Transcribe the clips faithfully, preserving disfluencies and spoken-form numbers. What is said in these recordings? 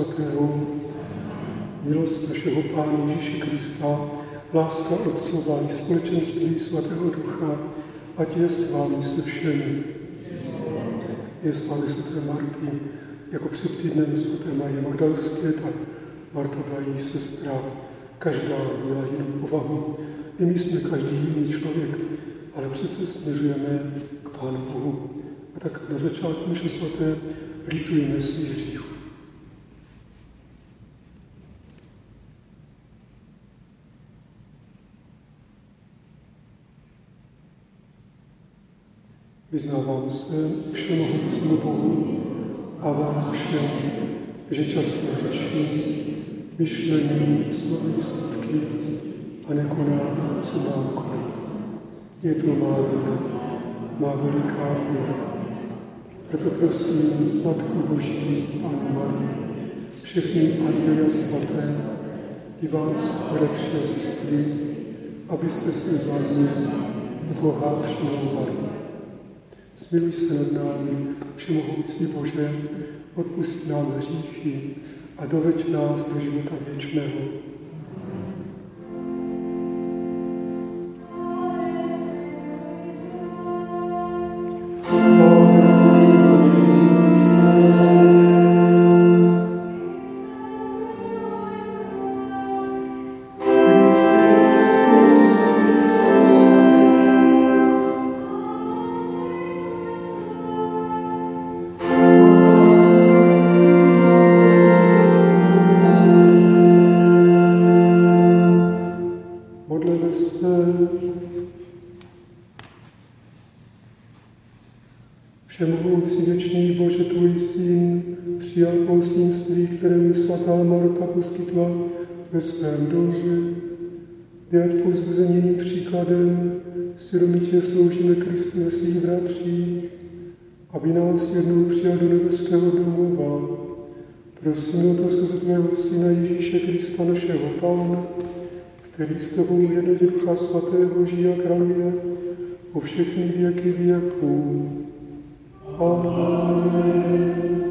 Svatého, milost našeho Pána Ježíše Krista, láska Otcova i společenství Svatého Ducha, ať je s vámi se všemi. Je s vámi svaté Marty, jako před týdnem svaté Marie Magdalské, tak Marta byla její sestra. Každá měla jinou povahu. I my jsme každý jiný člověk, ale přece směřujeme k Pánu Bohu. A tak na začátku naše svaté litujeme svých hříchů. Vyznávám se všemohoucímu Bohu a vám všem, že často hřeším myšlením, slovy, skutky a nekonám, co mám konat. Je to má vina, má veliká vina. Proto prosím Matku Boží, Pannu Marii, všechny anděle svaté i vás, bratři a sestry, abyste se za mě u Boha všemovali. Smiluj se nad námi, všemohoucí Bože, odpusť nám hříchy a doveď nás do života věčného. Všemohoucí věčný Bože, tvůj syn přijal poustnictví, kterému svatá Marta poskytla ve svém domě. Ať povzbuzením příkladem svědomitě sloužíme Kristu ve svých bratřích, aby nás jednou přijal do nebeského domova. Prosíme o to skrze tvého syna Ježíše Krista, našeho Pána, který s tebou jedno Ducha Svatého žije a králuje po všechny věky věků. Amen.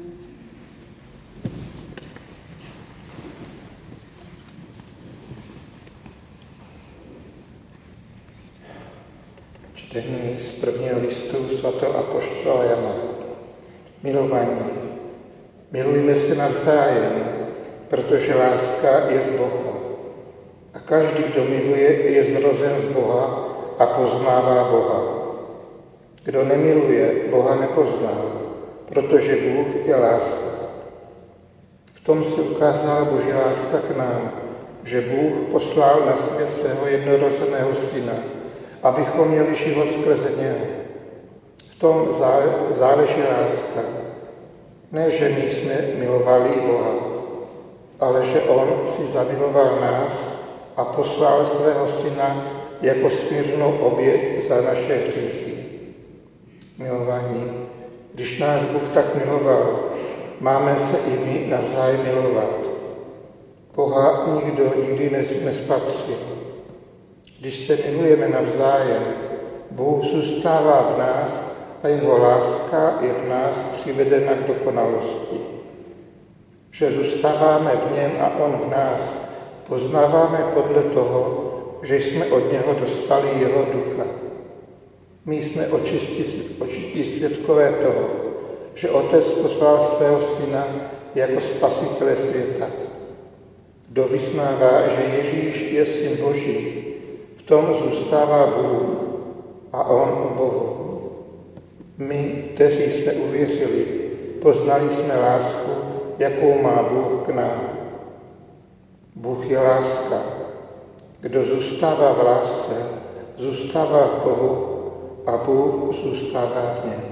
Čtení z prvního listu svatého apoštola Jana. Milovaní, milujme se navzájem, protože láska je z Boha. A každý, kdo miluje, je zrozen z Boha a poznává Boha. Kdo nemiluje, Boha nepozná, protože Bůh je láska. V tom se ukázala Boží láska k nám, že Bůh poslal na svět svého jednorozeného syna, abychom měli život skrze něho. V tom záleží láska. Ne, že my jsme milovali Boha, ale že On si zamiloval nás a poslal svého syna jako smírnou oběť za naše hříchy. Milovaní, když nás Bůh tak miloval, máme se i my navzájem milovat. Boha nikdo nikdy nespatřil. Když se milujeme navzájem, Bůh zůstává v nás a jeho láska je v nás přivedena k dokonalosti. Že zůstáváme v něm a on v nás, poznáváme podle toho, že jsme od něho dostali jeho ducha. My jsme očistí svědkové toho, že Otec poslal svého syna jako spasitele světa. Kdo vyznává, že Ježíš je syn Boží, v tom zůstává Bůh a on v Bohu. My, kteří jsme uvěřili, poznali jsme lásku, jakou má Bůh k nám. Bůh je láska. Kdo zůstává v lásce, zůstává v Bohu a Bůh zůstává v něm.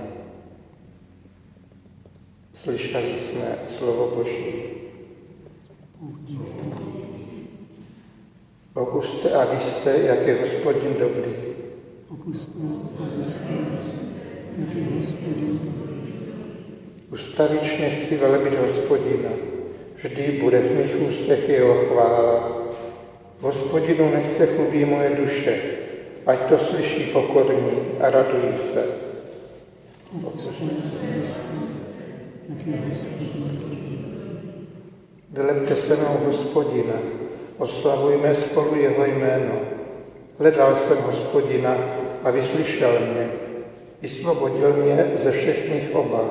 Slyšeli jsme slovo Boží. Okuste a víste, jak je Hospodin dobrý. Okuste a víste, jak je Hospodin dobrý. Ustavičně chci velebit Hospodina. Vždy bude v mých ústech jeho chvála. Hospodinu nechce chlubí moje duše, ať to slyší pokorní a radují se. Vylepte se mnou Hospodina, oslavujme spolu jeho jméno. Hledal jsem Hospodina a vyslyšel mě, vysvobodil mě ze všech mých obav.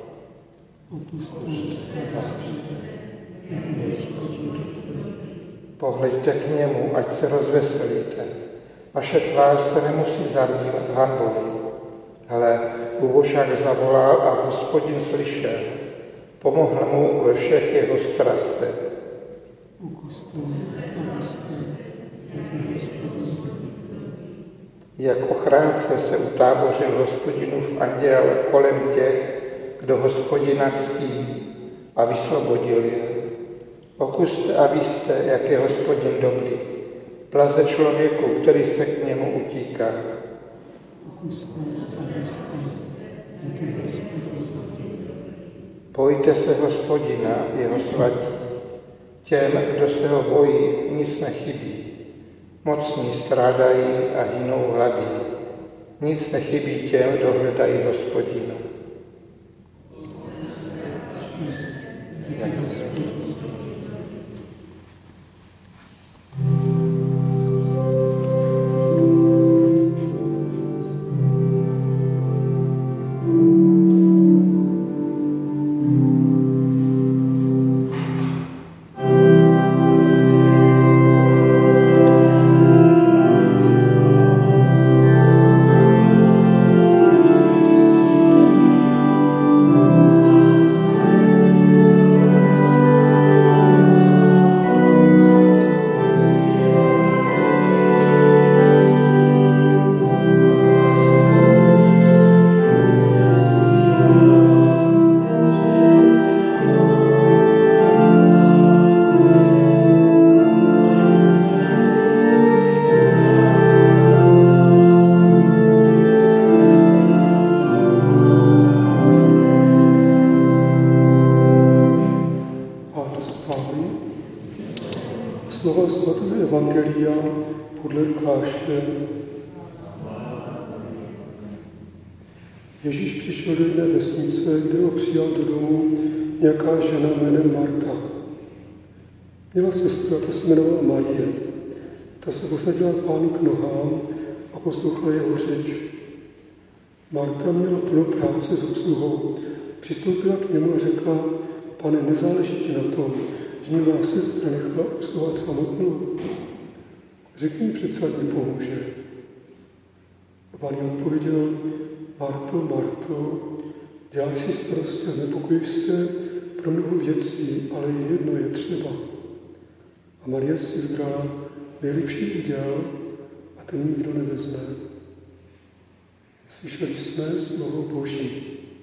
Pohleďte k němu, ať se rozveselíte. Vaše tvář se nemusí zabývat hanbou. Hle, úbožák zavolal a Hospodin slyšel. Pomohl mu ve všech jeho strastech. Jak ochránce se utábořil Hospodinův anděl kolem těch, kdo Hospodina ctí, a vysvobodil je. Okuste a víste, jak je Hospodin dobrý. Blaze člověku, který se k němu utíká. Bojte se Hospodina, jeho svatí. Těm, kdo se ho bojí, nic nechybí. Mocní strádají a hynou hladí. Nic nechybí těm, kdo hledají Hospodina. Slova svatého Evangelia podle Lukáše. Ježíš přišel do jedné vesnice, kde ho přijal do domu nějaká žena jménem Marta. Měla sestra, ta se jmenovala Marie. Ta se posadila Pánu k nohám a poslouchala jeho řeč. Marta měla plno práce s obsluhou. Přistoupila k němu a řekla: Pane, nezáleží ti na tom, že mě má sestra nechala obsluhovat samotnou? Řekni mi přece, ať mi pomůže. A Pán jí odpověděl: Marto, Marto, děláš si starosti a znepokojíš se pro mnoho věcí, ale jedno je třeba. A Marie si vybrala nejlepší úděl a ten nikdo nevezme. Slyšeli jsme slovo Boží.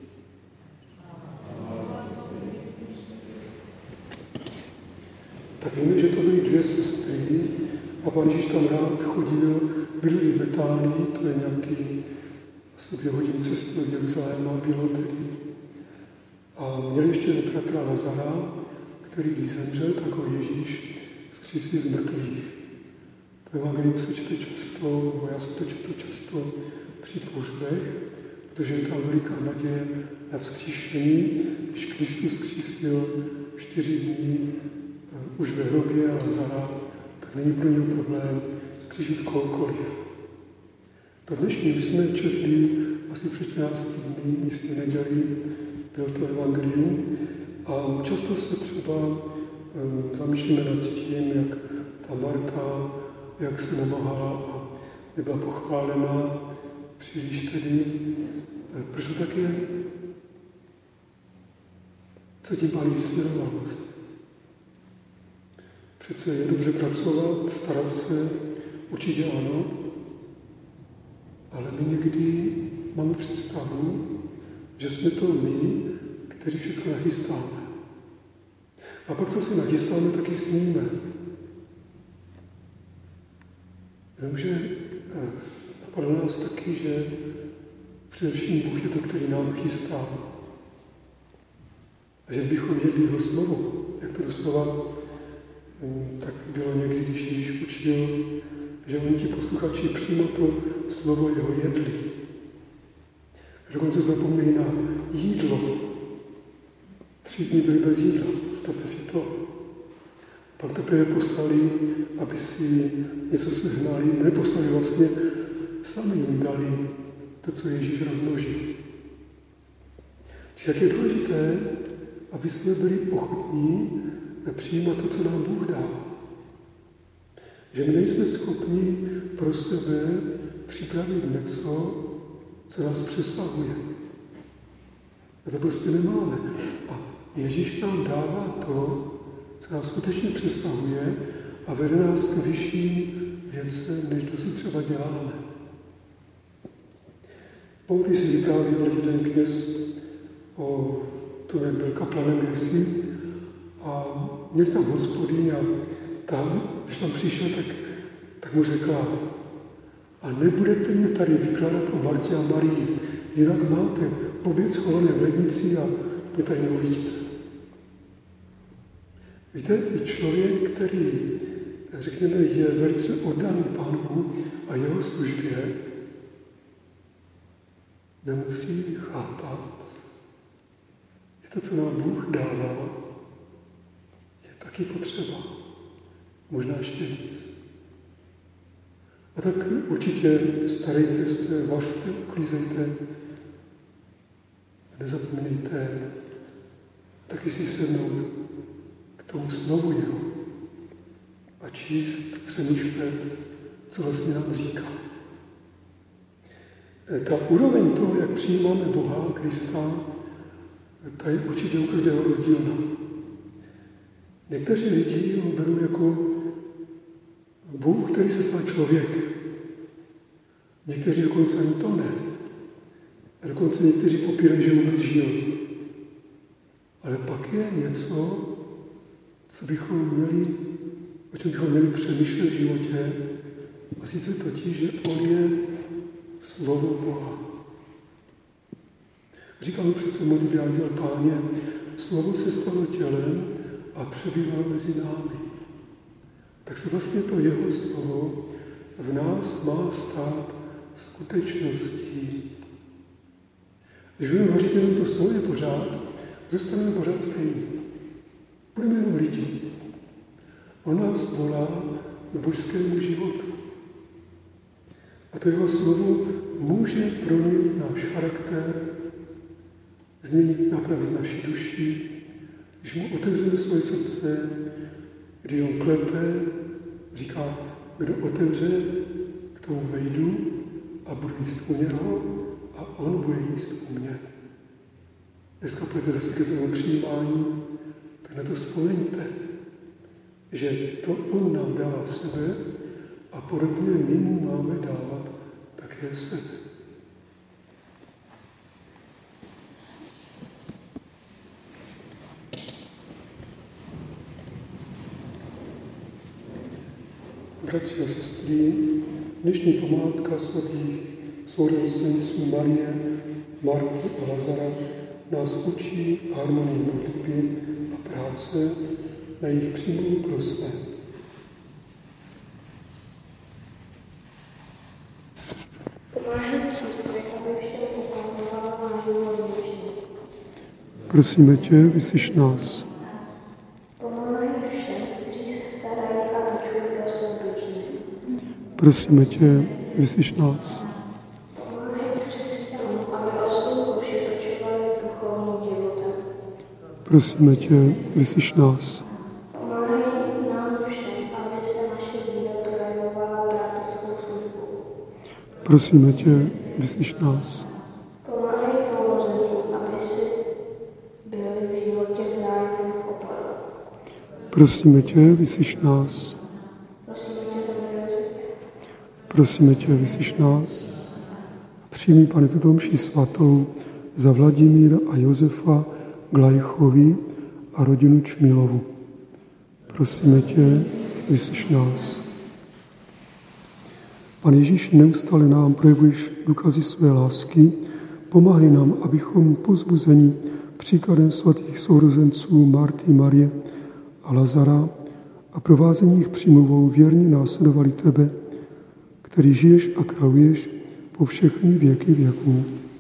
Tak víme, že to byly dvě sestry a Pán Ježíš tam rád chodil, byli v Betánii, to je nějaký asi dvě hodiny cesty od Jeruzaléma, bylo tedy. A měli ještě bratra Lazara, který když zemřel, tak ho Ježíš vzkřísil z mrtvých. To evangelium se čte často, nebo já se to čtu často při pohřbech, protože je tam veliká naděje na vzkříšení, když Kristus vzkřísil čtyři dní už ve hrobě Lazara, tak není pro něho problém vzkříšit kohokoliv. To dnešní jsme četli asi před čtrnácti dní, místě neděli, bylo to evangelium a často se třeba um, zamýšlíme nad tím, jak ta Marta, jak se namáhala a nebyla pochválena příliš tedy. Proč to tak je? Co tím Pán Ježíš směroval vlastně? Přece je dobře pracovat, starat se, určitě ano, ale my někdy máme představu, že jsme to my, kteří všechno nachystáme. A pak, co si nachystáme, taky sníme. Jenomže napadlo nás taky, že především Bůh je to, který nám chystá. A že bychom jedli jeho slovo, jak to doslova tak bylo někdy, když Ježíš učil, že oni ti posluchači přímo to slovo jeho jedli. A dokonce zapomněli na jídlo. Tři dny byli bez jídla, představte si to. pak teprve poslali, aby si něco sehnali, neposlali vlastně, sami jim dali to, co Ježíš rozmnožil. Čiže jak je důležité, aby jsme byli ochotní přijímat to, co nám Bůh dá. Že my nejsme schopni pro sebe připravit něco, co nás přesahuje. A to prostě nemáme. A Ježíš nám dává to, co nás skutečně přesahuje a vede nás k vyšším věcem, než dosud třeba děláme. Pokud si vyprávěl jeden kněz o tom, jak byl kaplanem kdysi a měl tam hospodyň a tam, když tam přišel, tak, tak mu řekla: a nebudete mě tady vykládat o Martě a Marii, jinak máte oběd schované v lednici a mě tady neuvidíte. Víte, i člověk, který, řekněme, je velice oddaný Pánu a jeho službě, nemusí chápat, že to, co nám Bůh dává, je taky potřeba. Možná ještě víc. A tak určitě starejte se, vařte, uklízejte, nezapomínejte taky si sednout k tomu slovu jeho a číst, přemýšlet, co vlastně nám říká. Ta úroveň toho, jak přijímáme Boha, Krista, ta je určitě u každého rozdílná. Někteří lidi ho berou jako Bůh, který se stal člověkem. Někteří dokonce ani to ne. A dokonce někteří popírají, že vůbec žil. Ale pak je něco, co bychom měli, o čem bychom měli přemýšlet v životě, a sice totiž, že on je slovo Boha. Říkal mu přece modlitbě Anděl Páně, slovo se stalo tělem a přebývalo mezi námi. Tak se vlastně to jeho slovo v nás má stát skutečností. Když budeme vařit jenom to svoje pořád, zůstaneme pořád stejný. Budeme jenom lidi. On nás volá k božskému životu. A to jeho slovo může proměnit náš charakter, změnit, napravit naši duši, když mu otevřeme svoje srdce, kdy on klepe, říká, kdo otevře, k tomu vejdu a budu jíst u něho a on bude jíst u mě. Dneska půjdete zase ke svému přijímání, tak na to vzpomeňte, že to on nám dává sebe a podobně my mu máme dávat také sebe. Bratři a sestry, dnešní památka svatých sourozenců Marie, Marty a Lazara nás učí harmonii modlitby a práce na jejich přímou prospěch. Prosíme tě, vyslyš nás. Prosíme tě, vyslyš nás. Prosíme tě, vyslyš nás. Prosíme tě, vyslyš nás. Prosíme tě, vyslyš nás. Prosíme tě, vyslyš nás. Přijmi, Pane, tuto mši svatou za Vladimíra a Josefa Glajchovi a rodinu Čmilovu. Prosíme tě, vyslyš nás. Pane Ježíš, neustále nám projevuješ důkazy své lásky, pomáhej nám, abychom pozbuzení příkladem svatých sourozenců Marty, Marie a Lazara a provázení jich přímluvou věrně následovali tebe, který žiješ a králuješ po všechny věky věků.